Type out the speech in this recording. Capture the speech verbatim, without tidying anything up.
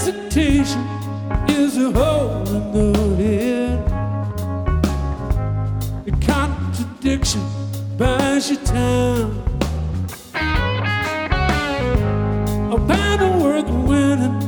hesitation is a hole in the head. The contradiction buys you time. A battle worth winning